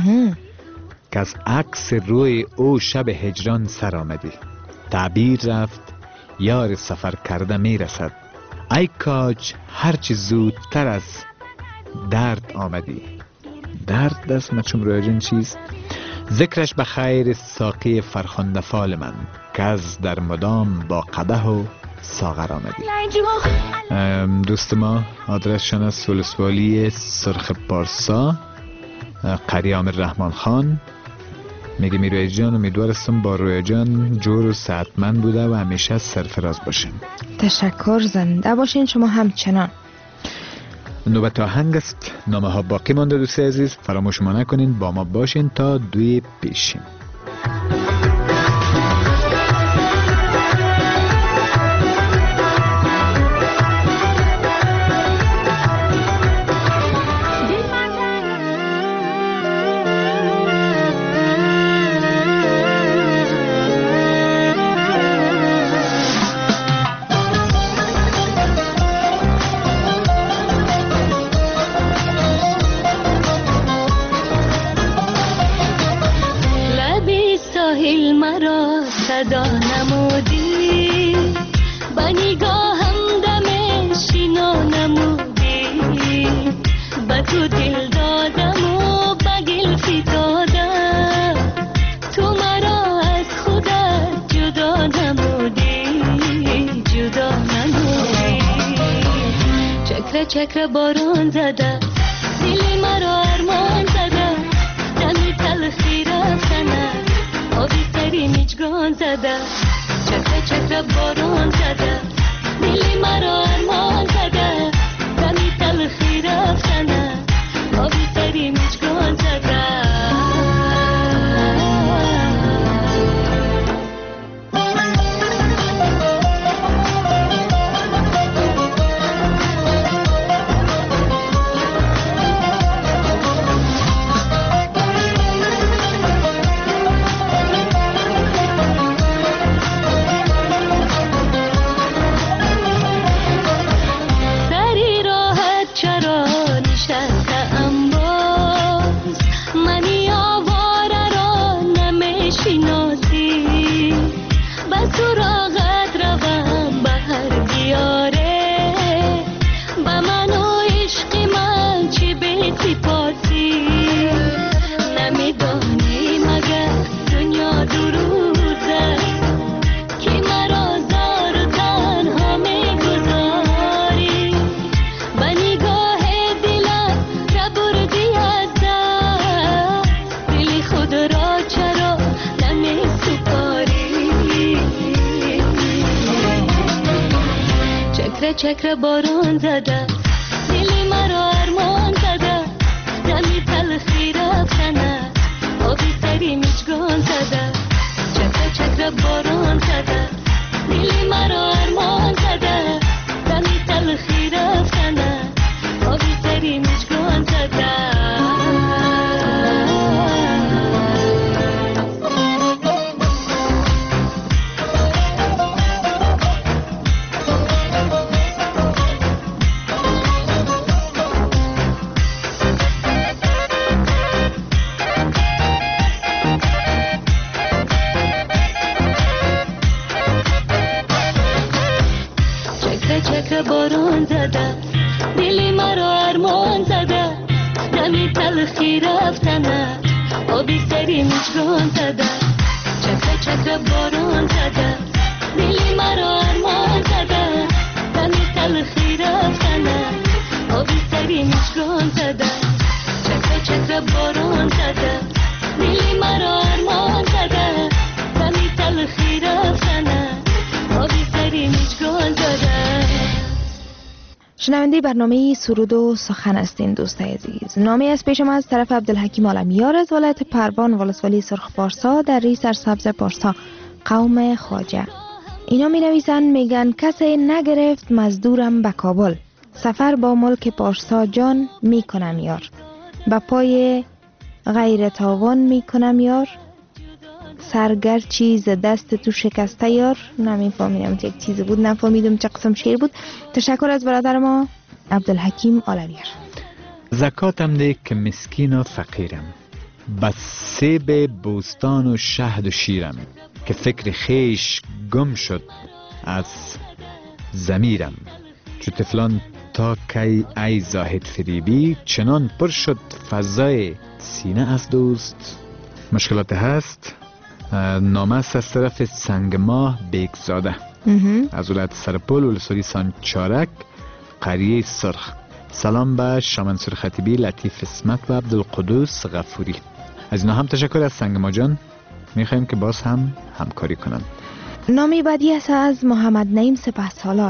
که از عکس روی او شب هجران سر آمدی. تعبیر رفت یار سفر کرده می رسد، ای کاج هرچی زودتر از درد آمدی. درد دست مچوم رویجن چیست؟ ذکرش به خیر ساقی فرخنده فال من، که از در مدام با قده و ساغر آمدی. دوست ما آدرسشان از ولسوالی سرخ پارسا، قریه عامر رحمان خان. میگه میروی جان امیدوارستم با روی جان جور و صحتمند بوده و همیشه سرفراز باشیم. تشکر، زنده باشین شما همچنان. نوبت آهنگ است، نامه ها باقی مانده. دوستای عزیز فراموش ما نکنین با ما باشین تا 2 پیشیم. صدا نمودی با نگاهم دم شینا نمودی با تو دل دادم و با گل فتادم تو مرا از خودت جدا نمودی جدا نمودی چکر چکر باران زده دل مرا ارمان زده دمی تلخی رفتنه آبی سری میچگان زده چکر چکر باران زده دلی مرا ارمان زده دمی تلخی رفتنه آبی سری میچگان زده چکر باران زده دلی مرا ارمان زده دمی تلخی رفتنه آبی سری میچگان زده چکر چکر باران زده دلی مرا ارمان زده دمی تلخی رفتنه آبی سری میچگان زده باران زده دلی مرا ارمان زده دمی تلخی رفتنه آبی سری میچگان زده چکر چکر باران زده دلی مرا ارمان زده دمی تلخی رفتنه آبی سری میچگان زده چکر چکر باران زده دلی مرا ارمان زده دمی تلخی رفتنه آبی سری میچگان زده. شنونده برنامه سرود و سخن هستین دوستای عزیز. نامی از پیش ما از طرف عبدالحکیم عالمیار از ولایت پروان ولسوالی سرخ پارسا در ری سرسبز پارسا قوم خواجه. اینا می نویسن میگن کسی نگرفت مزدورم به کابل سفر با ملک پارسا جان می کنم یار با پای غیر تاوان می کنم یار سرگر چیز دست تو شکسته یار. نمیفهمیدم یک چیزی بود نفهمیدم چه قسم شعر بود. تشکر از برادر ما عبدالحکیم عالمیار. زکاتم ده که مسکین و فقیرم بس سیب بوستان و شهد و شیرم که فکر خیش گم شد از ضمیرم چو طفلان تا کی ای زاهد فریبی چنان پر شد فضای سینه از دوست. مشکلات هست. نامه است از طرف سنگ ماه بیگزاده از ولایت سرپل ولسوالی سانچارک قریه سرخ. سلام به شامنصور خطیبی، لطیف اسمت و عبدالقدوس غفوری. از اینا هم تشکر از سنگ ما جان. میخوایم که باز هم همکاری کنن. نامی بعدی است از محمد نعیم سپهسالار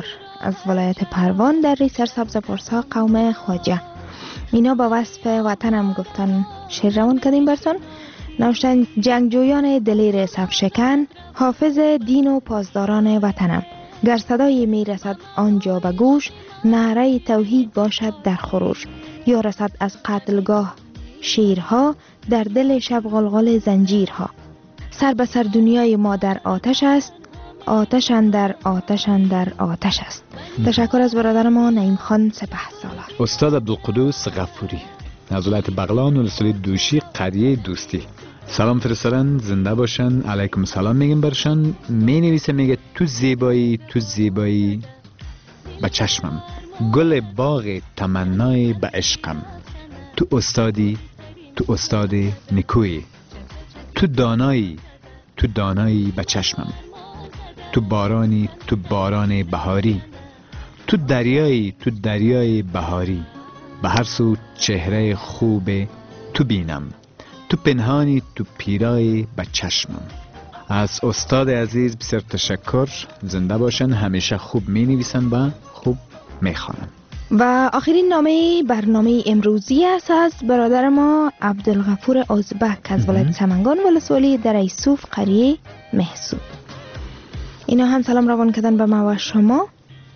از ولایت پروان در ری سرسبز پرسا قوم خواجه. اینا با وصف وطنم گفتن شعر روان کردیم برسان. نوشتن جنگجویان دلیر صفشکن، حافظ دین و پاسداران وطنم. گر صدای می رسد آنجا به گوش، نعره توحید باشد در خروش. یا رسد از قتلگاه شیرها، در دل شب غلغل زنجیرها. سر به سر دنیای ما در آتش است، آتش اندر آتش اندر آتش است. تشکر از برادر ما نعیم خان سپهسالار. استاد عبدالقدوس غفوری از ولایت بغلان ولسوالی دوشی قریه دوستی. سلام فرستادن، زنده باشن، علیکم سلام میگیم برشان. می نویسه میگه تو زیبایی تو زیبایی به چشمم، گل باغ تمنای به عشقم. تو استادی تو استاد نکویی، تو دانایی تو دانایی به چشمم. تو بارانی تو باران بهاری، تو دریایی تو دریای بهاری. به هر سو چهره خوب تو بینم، تو پنهانی تو پیرای به چشمم. از استاد عزیز بسیار تشکر، زنده باشن، همیشه خوب می نویسن و خوب می خوانن. و آخرین نامه برنامه امروزی است از برادر ما عبدالغفور ازبک از ولایت سمنگان ولسوالی در ایسوف قریه محسود. اینا هم سلام روان کردن به ما و شما،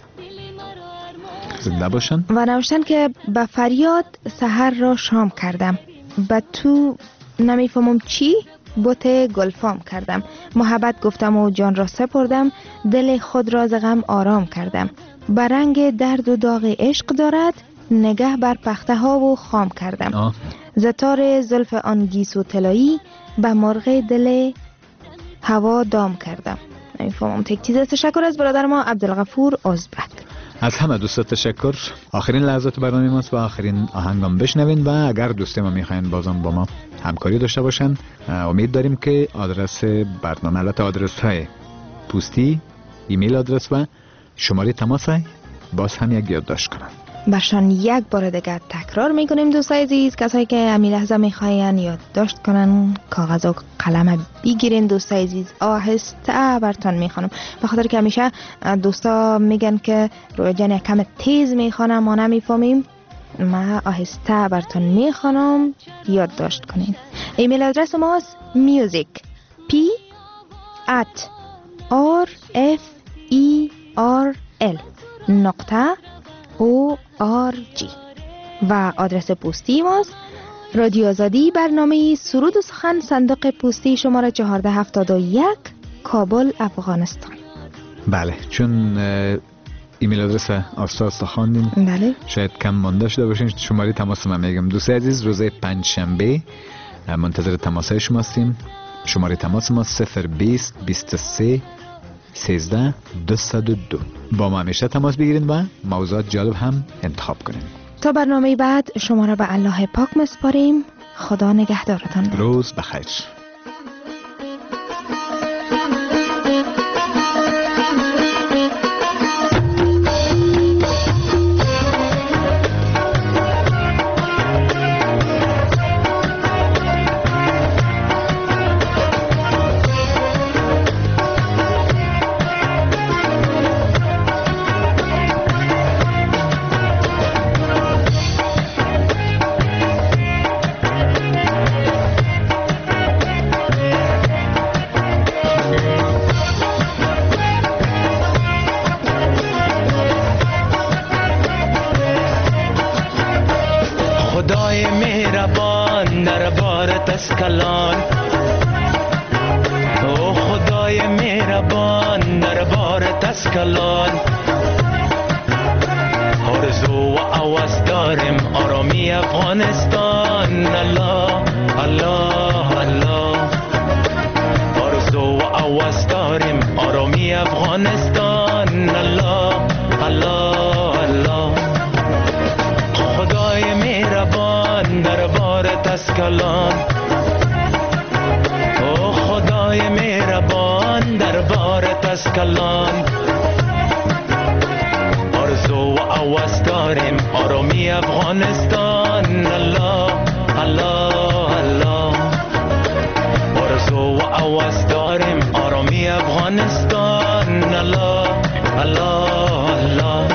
زنده باشن. و نوشتن که به فریاد سحر را شام کردم، به تو نمیفهمم چی بوت گلفام کردم. محبت گفتم و جان را سپردم، دل خود را ز غم آرام کردم. به رنگ درد و داغ عشق دارد، نگه بر پخته ها و خام کردم. زتار زلف آن گیسو طلایی، به مرغ دل هوا دام کردم. نمیفهمم تک چیز. تشکر از برادر ما عبدالغفور ازبک. از همه دوستا تشکر. آخرین لحظات برنامه ماست و آخرین آهنگام بشنوین و اگر دوستی ما میخواین بازم با ما همکاری داشته باشن، امید داریم که آدرس برنامه، البته آدرس های پستی، ایمیل آدرس و شماره تماس باز هم یک یادداشت کنن. برشان یک بار دیگه تکرار میکنیم دوستای عزیز، کسایی که امی لحظه میخواین یادداشت کنن کاغذ و قلم بگیرین دوستای عزیز. آهسته براتون میخوانم، به خاطر که همیشه دوستا میگن که روی جان کم تیز میخوانم ما نمیفهمیم. ما آهسته براتون میخوانم، یادداشت کنین. ایمیل آدرس ماست music@rferl.org و آدرس پستی ماست رادیو آزادی، برنامه سرود و سخن، صندوق پستی شماره 1471 کابل افغانستان. بله، چون ایمیل آدرس استاد خواندین، بله شاید کم مانده شده باشین. شماره تماس من میگم دوست عزیز، روز پنجشنبه منتظر تماسای شما هستیم. شماره تماس ما 020 23 13 202. با ما همیشه تماس بگیرین و موضوعات جالب هم انتخاب کنین. تا برنامه بعد شما را به الله پاک مسپاریم. خدا نگهدارتان. روز بخیر. افغانستان الله الله الله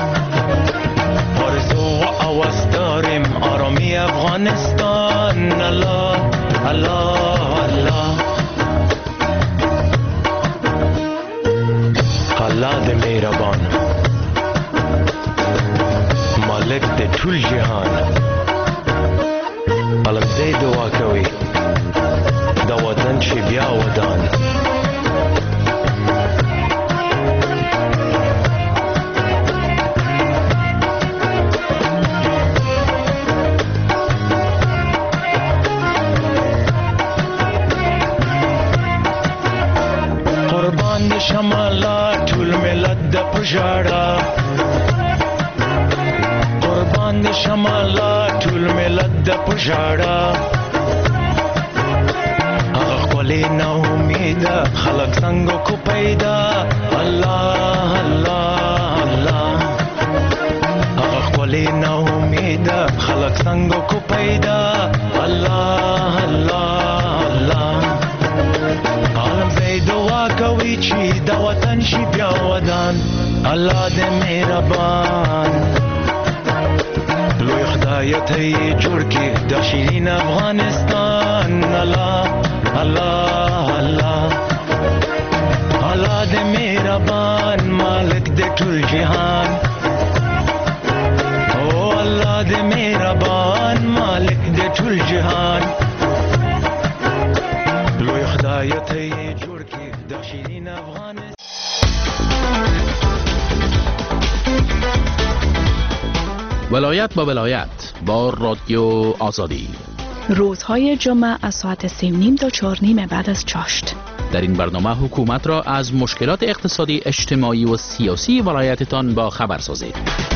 مهربان الله الله الله الله د مهربان مالک د ټول جهان علم دې دعا کوي د وطن شي بیا ودان شمالا ټول ملت د پژړا قربان د شمالا ټول ملت د پژړا هغه خپلې نه امید خلک څنګه کو پیدا الله الله الله هغه خپلې نه امید خلک څنګه کو پیدا الله الله الله عالم زې دعا کوي چې د وطن شي بیا ودان الله دې مهربان لوی خدای ته جوړ کې د شیرین افغانستان الله الله الله الله دې مهربان مالک دې ټول جهان او الله دې مهربان مالک دې ټول جهان لوی خدای ته جوړ کې د شیرین افغانستان ولایت با ولایت با رادیو آزادی روزهای جمعه از ساعت 3:30 تا 4:30 بعد از چاشت. در این برنامه حکومت را از مشکلات اقتصادی، اجتماعی و سیاسی ولایتتان با خبر سازید.